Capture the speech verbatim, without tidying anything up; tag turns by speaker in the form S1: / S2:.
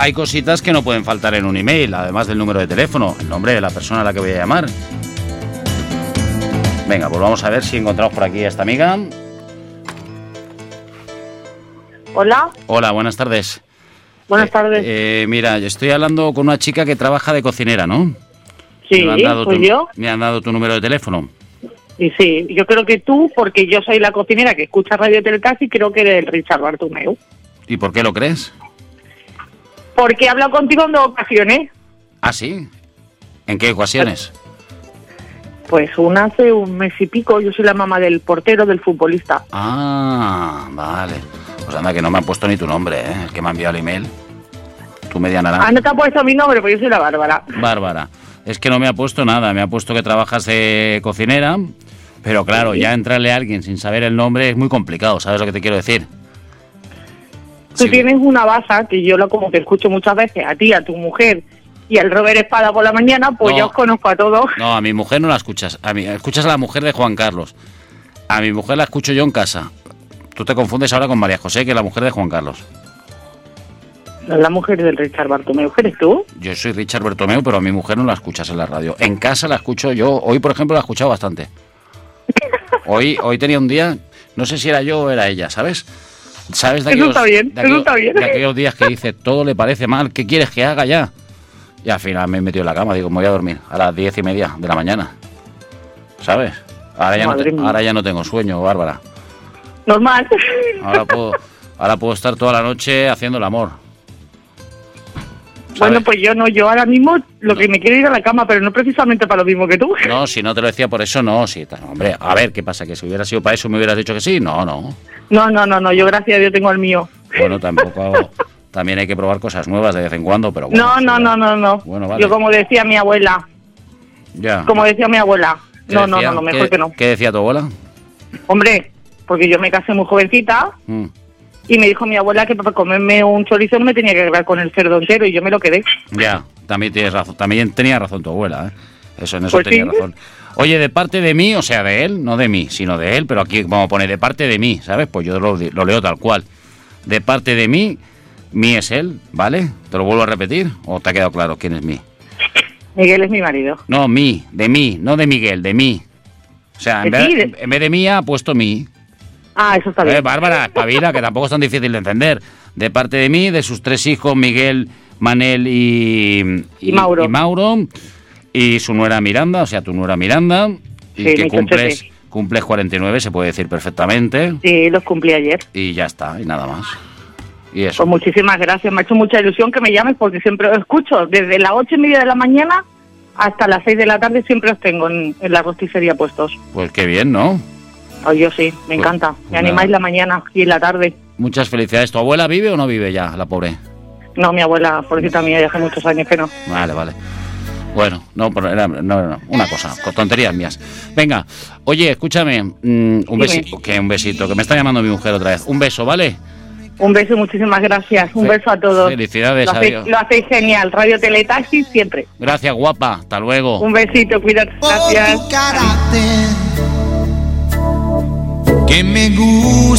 S1: hay cositas que no pueden faltar en un email, además del número de teléfono, el nombre de la persona a la que voy a llamar. Venga, pues vamos a ver si encontramos por aquí a esta amiga.
S2: Hola.
S1: Hola, buenas tardes.
S2: Buenas
S1: eh,
S2: tardes.
S1: Eh, mira, yo estoy hablando con una chica que trabaja de cocinera, ¿no?
S2: Sí, soy
S1: tu,
S2: yo.
S1: Me han dado tu número de teléfono.
S2: Y sí, yo creo que tú, porque yo soy la cocinera que escucha Radio Telecast y creo que eres el Richard Bartomeu.
S1: ¿Y por qué lo crees?
S2: Porque he hablado contigo en dos ocasiones.
S1: ¿Ah, sí? ¿En qué ocasiones?
S2: Pues una hace un mes y pico, yo soy la mamá del portero, del futbolista.
S1: Ah, vale. Pues anda, que no me han puesto ni tu nombre, ¿eh? El que me ha enviado el email. Tu media naranja.
S2: Ah, no te ha puesto mi nombre, pues yo soy la Bárbara.
S1: Bárbara. Es que no me ha puesto nada, me ha puesto que trabajas de cocinera, pero claro, ya entrarle a alguien sin saber el nombre es muy complicado, ¿sabes lo que te quiero decir?
S2: Tú
S1: Sí.
S2: tienes una baza que yo lo como te escucho muchas veces, a ti, a tu mujer y al Robert Espada por la mañana, pues
S1: No.
S2: yo os conozco a todos.
S1: No, a mi mujer no la escuchas, a mí, escuchas a la mujer de Juan Carlos. A mi mujer la escucho yo en casa. Tú te confundes ahora con María José, que es la mujer de Juan Carlos.
S2: La mujer del Richard Bartomeu, ¿eres tú?
S1: Yo soy Richard Bertomeu, pero a mi mujer no la escuchas en la radio. En casa la escucho yo. Hoy, por ejemplo, la he escuchado bastante. Hoy, hoy tenía un día, no sé si era yo o era ella, ¿sabes? ¿Sabes de
S2: Eso
S1: aquellos,
S2: está bien,
S1: de
S2: eso
S1: aquellos,
S2: está bien.
S1: de aquellos días que dice, todo le parece mal, ¿qué quieres que haga ya? Y al final me he metido en la cama, digo, me voy a dormir a las diez y media de la mañana. ¿Sabes? Ahora ya, no,
S2: Madre
S1: te-
S2: mía.
S1: ahora ya no tengo sueño, Bárbara.
S2: Normal.
S1: Ahora puedo, ahora puedo estar toda la noche haciendo el amor. ¿Sabes?
S2: Bueno, pues yo no, yo ahora mismo lo que me quiero ir a la cama, pero no precisamente para lo mismo que tú.
S1: No, si no te lo decía por eso, no. Sí, ta- hombre, a ver, ¿qué pasa? ¿Que si hubiera sido para eso me hubieras dicho que sí? No, no.
S2: No, no, no, no, yo gracias a Dios tengo el mío.
S1: Bueno, tampoco... También hay que probar cosas nuevas de vez en cuando, pero bueno.
S2: No,
S1: sí,
S2: no,
S1: ya.
S2: no, no, no.
S1: Bueno, vale.
S2: Yo como decía mi abuela,
S1: Ya.
S2: como decía mi abuela.
S1: ¿Qué
S2: No, no,
S1: decía?
S2: no, no, mejor
S1: ¿Qué-
S2: que no.
S1: ¿Qué decía tu abuela?
S2: Hombre, porque yo me casé muy jovencita
S1: Mm.
S2: y me dijo mi abuela que para comerme un chorizo no me tenía que quedar con el cerdo entero y yo me lo quedé.
S1: Ya, también tienes razón. También tenía razón tu abuela, ¿eh? Eso, en eso
S2: Pues
S1: tenía
S2: sí.
S1: razón. Oye, de parte de mí, o sea, de él, no de mí, sino de él, pero aquí vamos a poner de parte de mí, ¿sabes? Pues yo lo, lo leo tal cual. De parte de mí, mí es él, ¿vale? ¿Te lo vuelvo a repetir? ¿O te ha quedado claro quién es mí?
S2: Miguel es mi marido.
S1: No, mí, de mí, no de Miguel, de mí. O sea, en
S2: ¿De
S1: vez
S2: ti?
S1: de,
S2: De-
S1: en vez de mía ha puesto mí.
S2: Ah, eso está
S1: Eh,
S2: bien.
S1: Bárbara, espabila, que tampoco es tan difícil de entender. De parte de mí, de sus tres hijos, Miguel, Manel y,
S2: Y Mauro.
S1: y Mauro, y su nuera Miranda, o sea, tu nuera Miranda, y
S2: Sí,
S1: que
S2: mi
S1: cumples,
S2: chochete.
S1: cumples cuarenta y nueve, se puede decir perfectamente,
S2: Sí, los cumplí ayer.
S1: y ya está, y nada más. Y eso.
S2: Pues muchísimas gracias, me ha hecho mucha ilusión que me llames porque siempre os escucho. Desde las ocho y media de la mañana hasta las seis de la tarde siempre os tengo en, en la rosticería puestos.
S1: Pues qué bien, ¿no?
S2: Oh, yo sí, me
S1: Pues,
S2: encanta.
S1: pues
S2: Me animáis
S1: nada.
S2: la mañana y en la tarde.
S1: Muchas felicidades. ¿Tu abuela vive o no vive ya, la pobre?
S2: No, mi abuela, pobrecita mía, ya hace muchos años que no.
S1: Vale, vale. Bueno, no, pero era, no, no, una cosa, con tonterías mías. Venga, oye, escúchame, mm, un
S2: Dime.
S1: besito, que un besito, que me está llamando mi mujer otra vez. Un beso, ¿vale?
S2: Un beso y muchísimas gracias. Un
S1: Fe-
S2: beso a todos.
S1: felicidades,
S2: Lo hacéis,
S1: adiós.
S2: lo hacéis genial. Radio Teletaxi siempre.
S1: Gracias, guapa. Hasta luego.
S2: Un besito, cuídate. Gracias.
S3: Por tu carácter que me gusta.